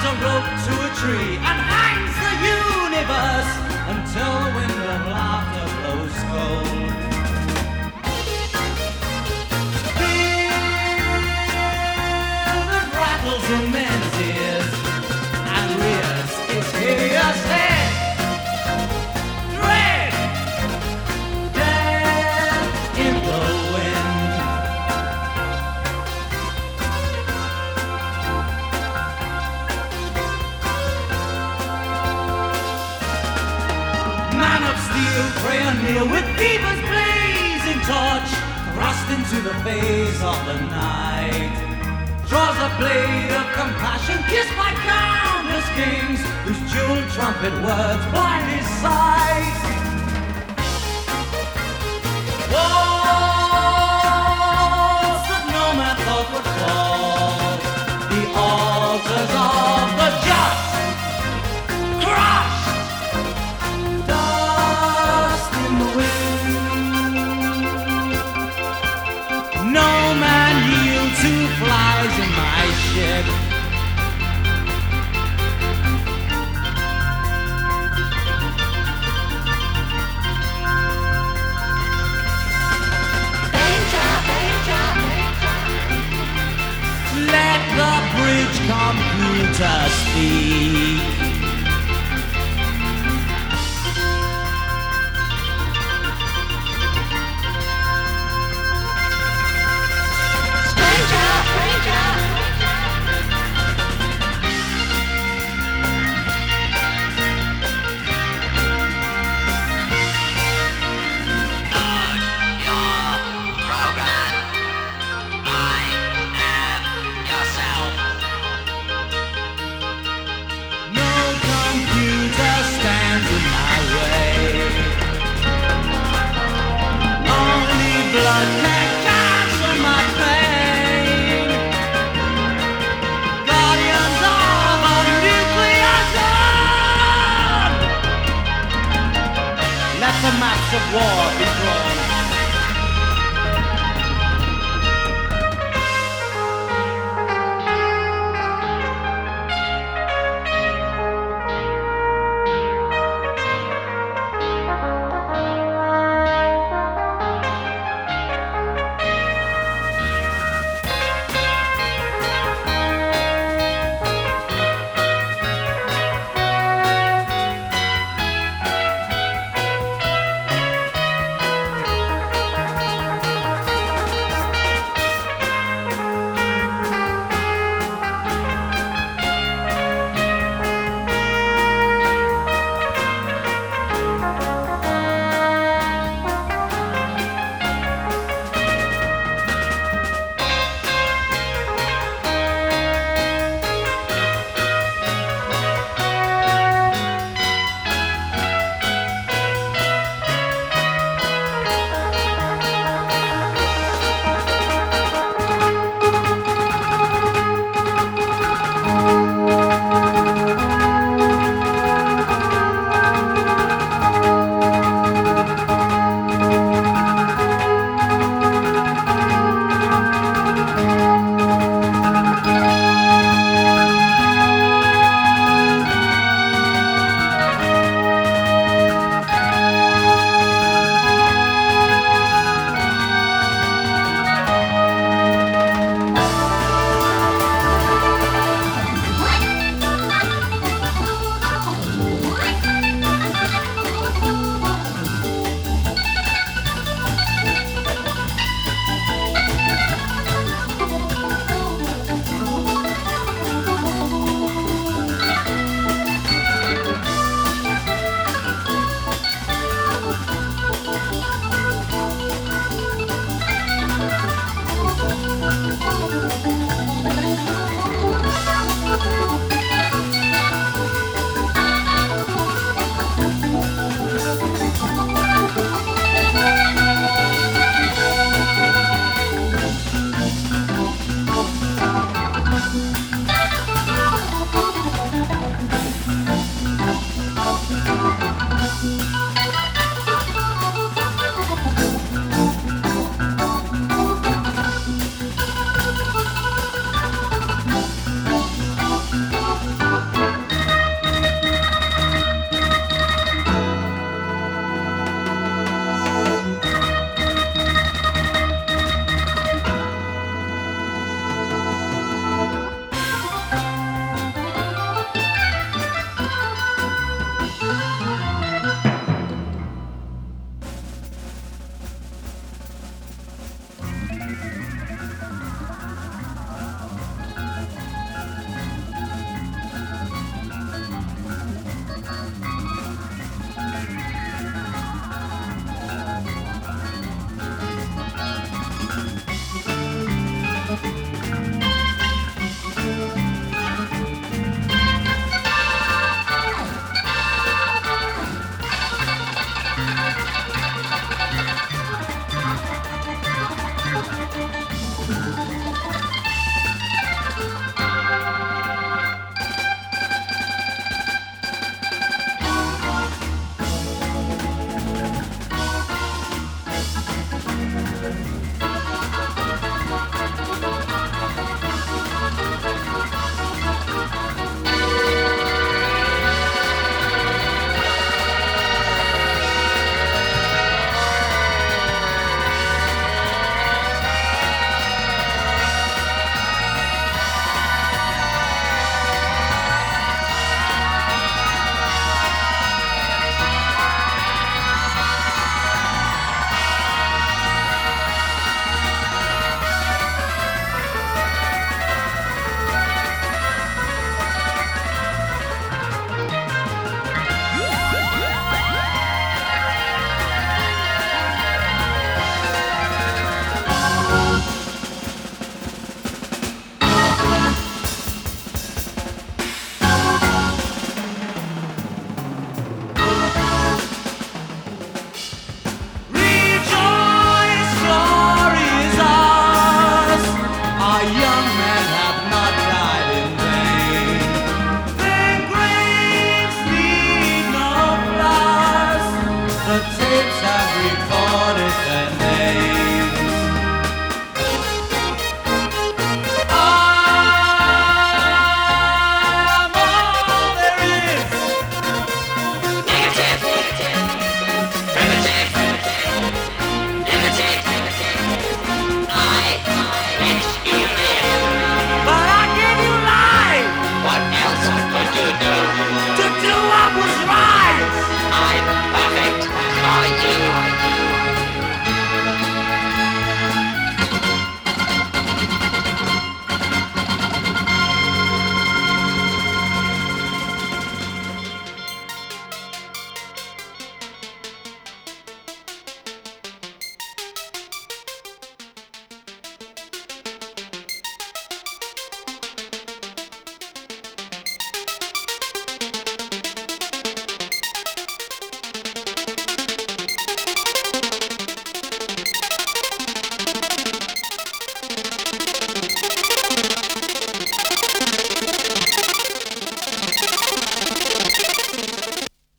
ties a rope to a tree and hangs the universe until the wind of laughter blows cold. Fear that rattles in men's ears and rears its hideous head. Dread, death in the wind. Man of steel, pray anear with Beaver's blazing torch, thrust into the face of the night. Draws a blade of compassion, kissed by countless kings, whose jeweled trumpet words blind his sight. Walls that no man thought would fall, the altars of the just, crushed, dust in the wind. No man yield to flies in my ship. Let the bridge computer speak. No computer stands in my way. Only blood can cancel my pain. Guardians of a nuclear zone. Let the maps of war be drawn.